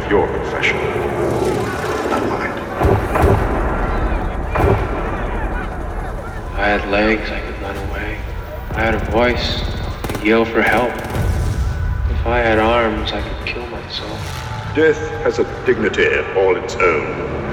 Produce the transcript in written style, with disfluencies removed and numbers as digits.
your profession, not mine. If I had legs, I could run away. If I had a voice, I'd yell for help. If I had arms, I could kill myself. Death has a dignity all its own.